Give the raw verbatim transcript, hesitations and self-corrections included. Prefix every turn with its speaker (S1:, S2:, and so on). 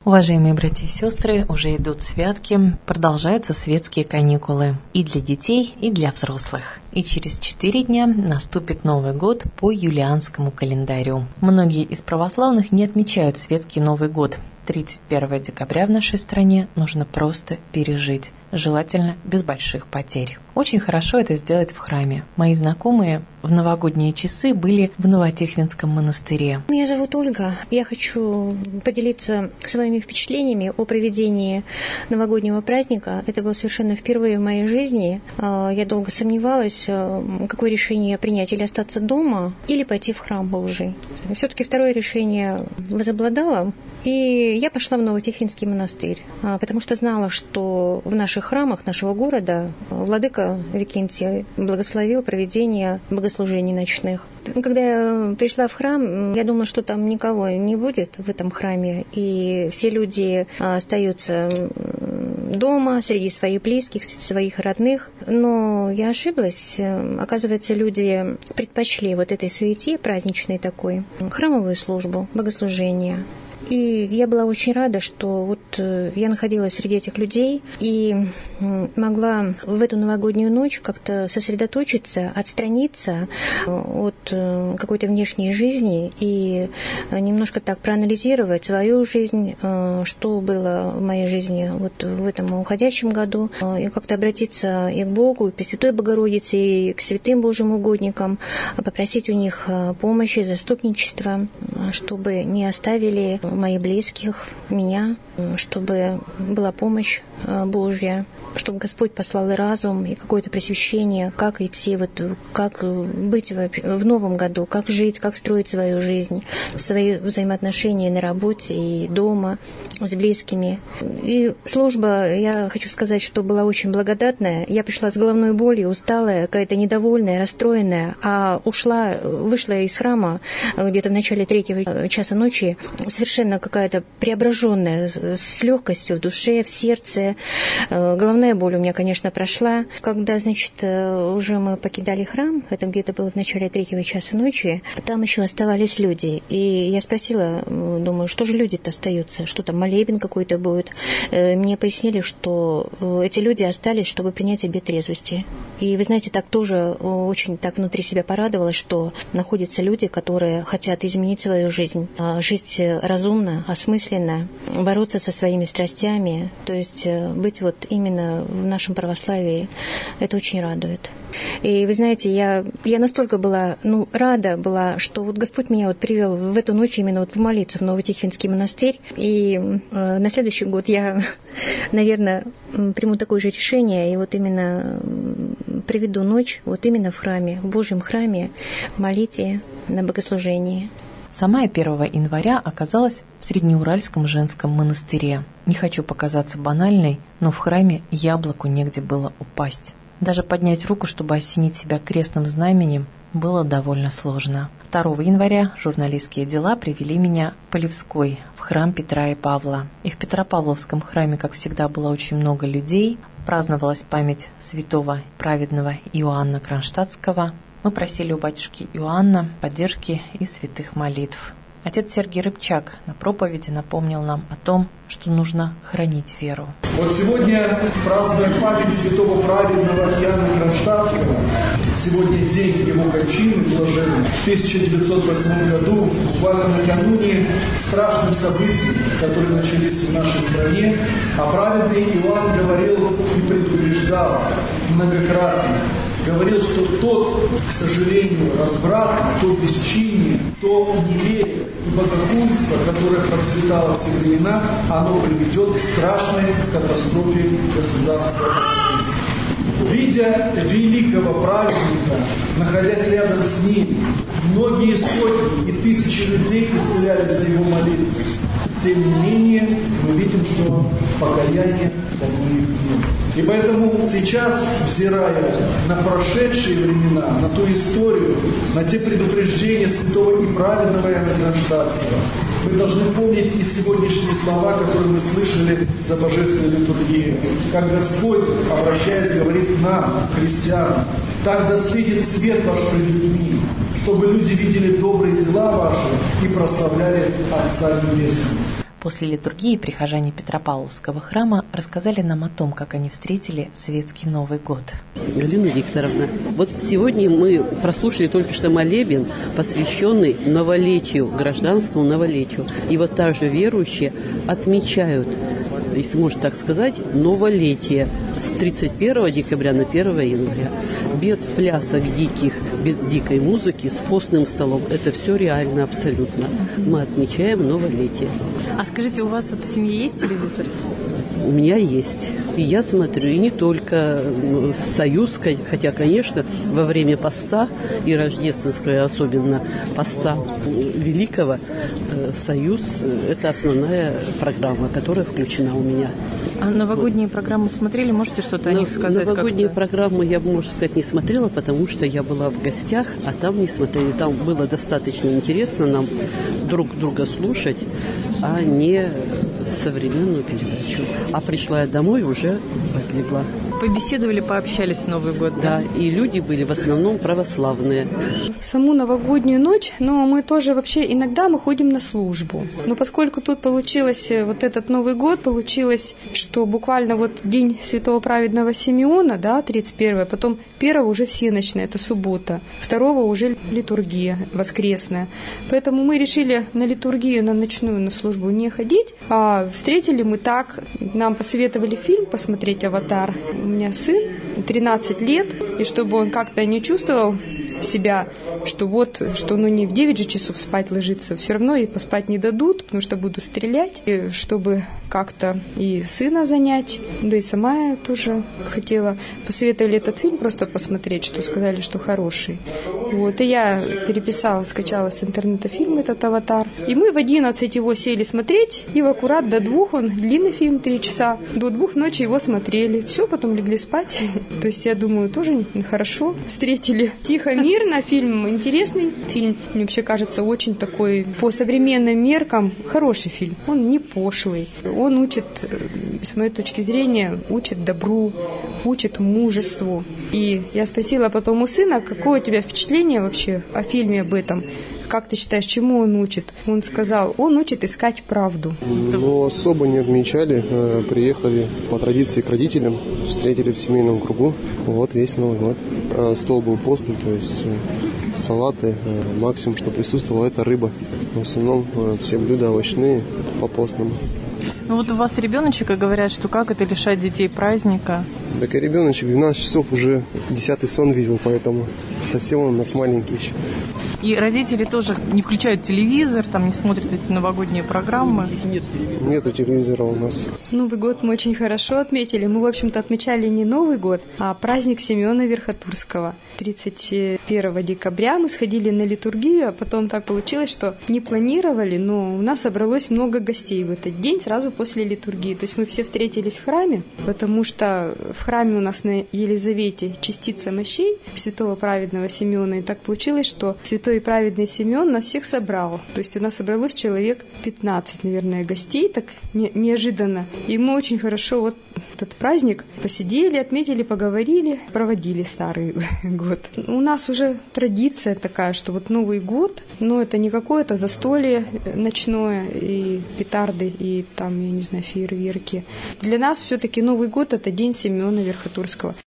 S1: Уважаемые братья и сестры, уже идут святки, продолжаются светские каникулы и для детей, и для взрослых. И через четыре дня наступит Новый год по юлианскому календарю. Многие из православных не отмечают светский Новый год. тридцать первого декабря в нашей стране нужно просто пережить, желательно без больших потерь. Очень хорошо это сделать в храме. Мои знакомые в новогодние часы были в Новотихвинском монастыре.
S2: Меня зовут Ольга. Я хочу поделиться своими впечатлениями о проведении новогоднего праздника. Это было совершенно впервые в моей жизни. Я долго сомневалась, какое решение принять: или остаться дома, или пойти в храм Божий. Все-таки второе решение возобладало. И я пошла в Новотихвинский монастырь, потому что знала, что в наших храмах нашего города владыка Викентий благословил проведение богослужений ночных. Когда я пришла в храм, я думала, что там никого не будет в этом храме, и все люди остаются дома, среди своих близких, своих родных. Но я ошиблась. Оказывается, люди предпочли вот этой суете праздничной такой храмовую службу, богослужение. И я была очень рада, что вот я находилась среди этих людей и могла в эту новогоднюю ночь как-то сосредоточиться, отстраниться от какой-то внешней жизни и немножко так проанализировать свою жизнь, что было в моей жизни вот в этом уходящем году, и как-то обратиться и к Богу, и к Пресвятой Богородице, и к святым Божьим угодникам, попросить у них помощи, заступничества, чтобы не оставили моих близких, меня, чтобы была помощь Божья, чтобы Господь послал и разум, и какое-то просвещение, как идти, вот, как быть в новом году, как жить, как строить свою жизнь, свои взаимоотношения на работе и дома с близкими. И служба, я хочу сказать, что была очень благодатная. Я пришла с головной болью, усталая, какая-то недовольная, расстроенная, а ушла, вышла из храма где-то в начале третьего часа ночи, совершенно какая-то преображенная, с легкостью в душе, в сердце. Головная боль у меня, конечно, прошла. Когда, значит, уже мы покидали храм, это где-то было в начале третьего часа ночи, там еще оставались люди. И я спросила, думаю, что же люди-то остаются? Что там, молебен какой-то будет? Мне пояснили, что эти люди остались, чтобы принять обет трезвости. И вы знаете, так тоже очень так внутри себя порадовалась, что находятся люди, которые хотят изменить свою жизнь, жить разумно, осмысленно, бороться со своими страстями, то есть быть вот именно в нашем православии. Это очень радует. И вы знаете, я, я настолько была, ну, рада была, что вот Господь меня вот привел в эту ночь именно вот помолиться в Новотихвинский монастырь. И э, на следующий год я, наверное, приму такое же решение и вот именно проведу ночь вот именно в храме, в Божьем храме, в молитве, на богослужении.
S1: Сама я первого января оказалась в Среднеуральском женском монастыре. Не хочу показаться банальной, но в храме яблоку негде было упасть. Даже поднять руку, чтобы осенить себя крестным знаменем, было довольно сложно. второго января журналистские дела привели меня в Полевской, в храм Петра и Павла. И в Петропавловском храме, как всегда, было очень много людей. Праздновалась память святого праведного Иоанна Кронштадтского. Мы просили у батюшки Иоанна поддержки и святых молитв. Отец Сергий Рыбчак на проповеди напомнил нам о том, что нужно хранить веру.
S3: Вот сегодня празднуем память святого праведного Иоанна Кронштадтского. Сегодня день его кончины блаженной. В тысяча девятьсот восьмом году, буквально накануне страшных событий, которые начались в нашей стране, а праведный Иоанн говорил и предупреждал многократно. Говорил, что тот, к сожалению, разврат, то бесчиние, то неверие и богохульство, которое процветало в те времена, оно приведет к страшной катастрофе государства российского. Видя великого праведника, находясь рядом с ним, многие сотни и тысячи людей исцелялись за его молитвы. Тем не менее, мы видим, что покаяния у них нет. И поэтому сейчас, взирая на прошедшие времена, на ту историю, на те предупреждения святого и праведного Иоанна Кронштадтского, мы должны помнить и сегодняшние слова, которые мы слышали за божественной литургией. Как Господь, обращаясь, говорит нам, христианам: «Так да светит свет ваш пред людьми, чтобы люди видели добрые дела ваши и прославляли Отца Небесного».
S1: После литургии прихожане Петропавловского храма рассказали нам о том, как они встретили светский Новый год.
S4: Галина Викторовна, вот сегодня мы прослушали только что молебен, посвященный новолетию, гражданскому новолетию. И вот также верующие отмечают, если можно так сказать, новолетие с тридцать первого декабря на первое января. Без плясок диких, без дикой музыки, с постным столом. Это все реально абсолютно. Мы отмечаем новолетие.
S1: А скажите, у вас вот в семье есть телевизор?
S4: У меня есть. И я смотрю, и не только «Союз», хотя, конечно, во время поста и рождественского, особенно поста Великого, «Союз» – это основная программа, которая включена у меня.
S1: А новогодние программы смотрели? Можете что-то о них сказать?
S4: Новогодние
S1: как-то?
S4: программы я, можно сказать, не смотрела, потому что я была в гостях, а там не смотрели. Там было достаточно интересно нам друг друга слушать, а не современную передачу. А пришла я домой, уже спать легла.
S1: Побеседовали, пообщались в Новый год, да?
S4: Да, и люди были в основном православные.
S5: В саму новогоднюю ночь, но мы тоже вообще иногда мы ходим на службу. Но поскольку тут получилось, вот этот Новый год, получилось, что буквально вот день Святого Праведного Симеона, да, тридцать первого, потом первого уже всеночная, это суббота, второго уже литургия воскресная. Поэтому мы решили на литургию, на ночную, на службу не ходить, а встретили мы так, нам посоветовали фильм посмотреть «Аватар». У меня сын, тринадцать лет, и чтобы он как-то не чувствовал себя, что вот, что ну не в девять же часов спать ложиться, все равно и поспать не дадут, потому что буду стрелять, и чтобы как-то и сына занять, да и сама я тоже хотела. Посоветовали этот фильм просто посмотреть, что сказали, что хороший. Вот, и я переписала, скачала с интернета фильм этот «Аватар». И мы в одиннадцать его сели смотреть, и в аккурат до двух, он длинный фильм, три часа, до двух ночи его смотрели. Все, потом легли спать. То есть, я думаю, тоже хорошо встретили. Тихо, мирно, фильм интересный. Фильм, мне вообще кажется, очень такой, по современным меркам, хороший фильм. Он не пошлый. Он учит, с моей точки зрения, учит добру, учит мужеству. И я спросила потом у сына, какое у тебя впечатление вообще о фильме об этом? Как ты считаешь, чему он учит? Он сказал, он учит искать правду.
S6: Ну, особо не отмечали. Приехали по традиции к родителям, встретили в семейном кругу. Вот весь Новый год. Стол был постный, то есть салаты. Максимум, что присутствовало, это рыба. В основном все блюда овощные по постному.
S1: Ну вот у вас ребеночек, и говорят, что как это лишать детей праздника?
S6: Так и ребеночек двенадцать часов уже десятый сон видел, поэтому совсем он у нас маленький еще.
S1: И родители тоже не включают телевизор, там не смотрят эти новогодние программы?
S4: Нет телевизора.
S6: Нету телевизора у нас.
S5: Новый год мы очень хорошо отметили. Мы, в общем-то, отмечали не Новый год, а праздник Симеона Верхотурского. тридцать первого декабря мы сходили на литургию, а потом так получилось, что не планировали, но у нас собралось много гостей в этот день, сразу после литургии. То есть мы все встретились в храме, потому что в храме у нас на Елизавете частица мощей святого праведного Симеона. И так получилось, что святой и праведный Симеон нас всех собрал. То есть у нас собралось человек пятнадцать, наверное, гостей, так не, неожиданно. И мы очень хорошо вот этот праздник посидели, отметили, поговорили, проводили старый год. У нас уже традиция такая, что вот Новый год, но это не какое-то застолье ночное и петарды, и там, я не знаю, фейерверки. Для нас все-таки Новый год – это день Симеона Верхотурского.